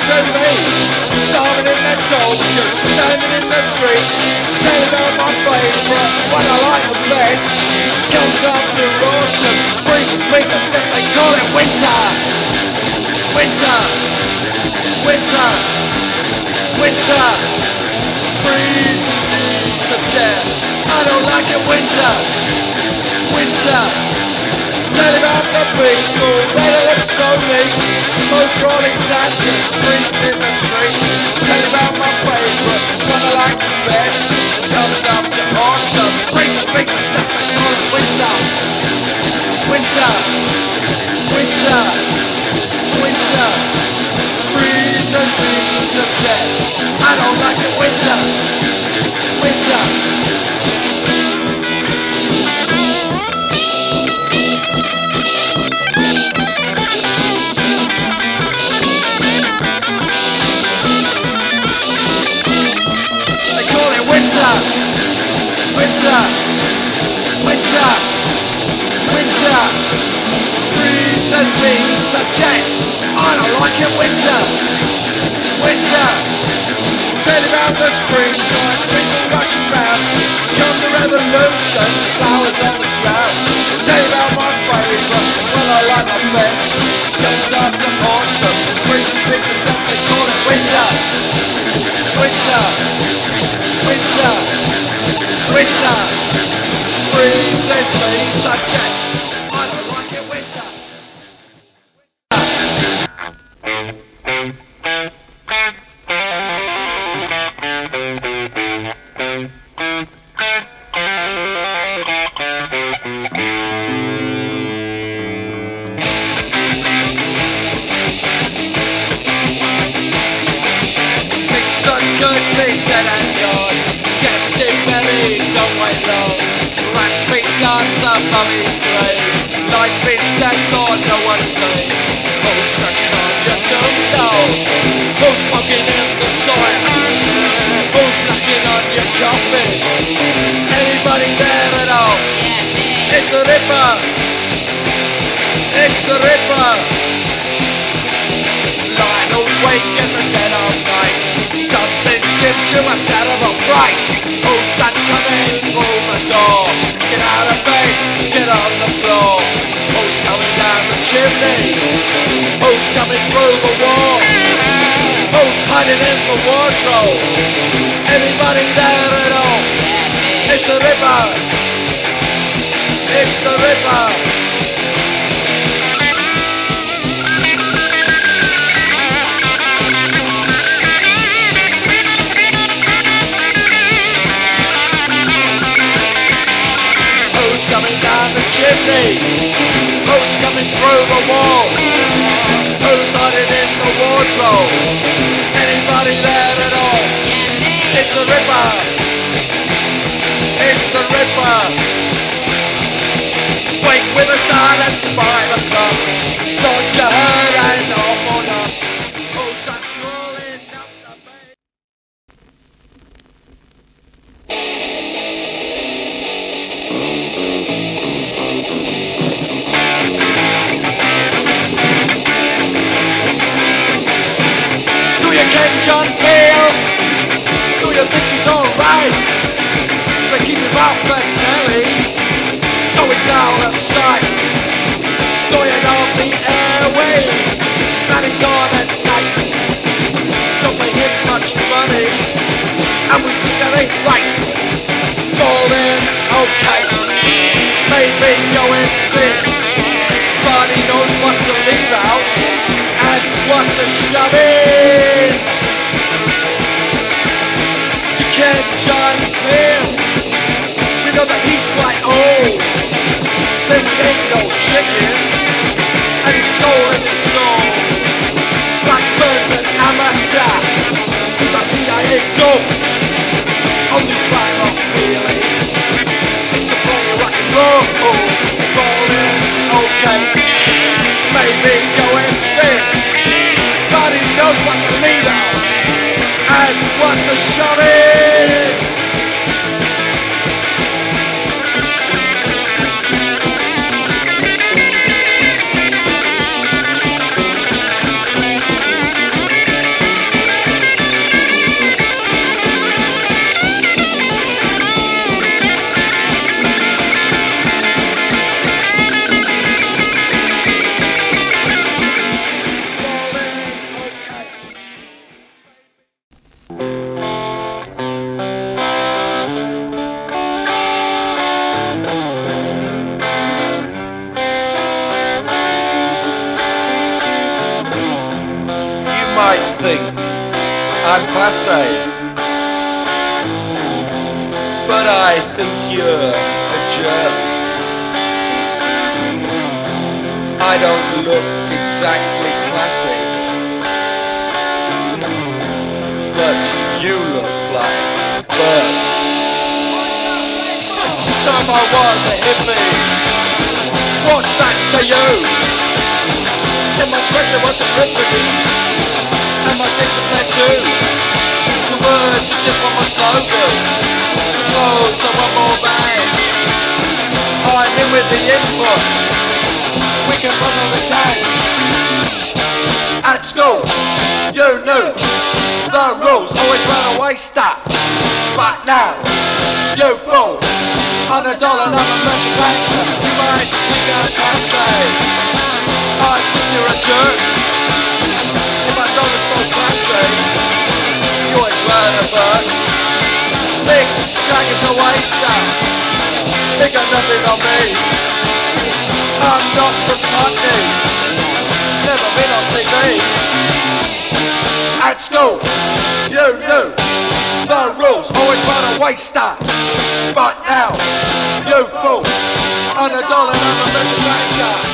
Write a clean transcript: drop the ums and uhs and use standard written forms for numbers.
says me, starving in that dog, just standing in the street, telling about my favourite, what I like the best. Comes after autumn, freezes me to death, they call it winter. Winter, winter, winter, freezes me to death. I don't like it, winter, winter. Tell about the people, they look so neat. Smoke rolling tantrums, freezing in the street. Tell about my favourite, what I like the best. Comes after autumn, freezes me to death, they call it winter. Winter, winter, winter, freezes me to death. I don't like it, winter, winter. Winter, winter, winter, winter, freezes me to death. I don't like it, winter, winter. Tell about the springtime, people rushing round. Come the revolution, flowers on the ground. Tell about my favourite, well I like my best. Comes after autumn, freezes me to death, they call it winter, winter. Winter, winter, freezes me to death. I don't like it, winter. Fix the curtains that ain't gone. Get too many, don't wait long. Rats feet dance above his grave. Life is dead, Lord, no one's safe. Who's scratching on your tombstone? Who's smoking in the soil? Who's knocking on your coffin? Anybody there at all? It's the Ripper. It's the Ripper. Lying awake in the dead of night. Something gives you a terrible fright. Who's that coming through the door? Get out of bed, get on the floor. Who's coming down the chimney? Who's coming through the wall? Who's hiding in the wardrobe? Anybody there at all? It's the Ripper. It's the Ripper. Coming down the chimney? Who's coming through the wall? Who's hiding in the wardrobe? Anybody there at all? It's the Ripper. It's the Ripper. Wake with a start at 5 o'clock. Thought you heard an awful knock. Who's that crawling up the bed? Ken John Peel, do you think he's alright? They keep him off the telly, so he's out of sight. Doyen of the airwaves, and he's on at night. Don't pay him much money, and we think that ain't right. It's all in okay, maybe going thin, but he knows what to leave out and what to shove in. Ken John Peel, we know that he's quite old, then we ain't no chickens, and he's soul in his soul. Blackbird's an amateur, he's a CIA goat, only climb up feelings, to play rock and roll, rolling okay, maybe going thin, but he knows what to leave out and what to shove in. might think I'm passe, but I think you're a jerk. I don't look exactly classy, but you look like Bert. Time I was a hippie, what's that to you? In my treasure was a rippity, and my discipline too. The words are just one more slogan, the clothes are one more bag. I'm in with the input, we can run on the gang. At school, you knew the rules, always ran away stuck. But now, you fool, $100 and I'm a merchant banker. You might think I'm passe, I think you're a jerk. If I don't look so classy, you always learn a bird. Mick Jagger's a waster, he got nothing on me. I'm not from Putney, never been on TV. At school, you knew the rules, always run a waster. But now, you fool, $100 and I'm a merchant banker.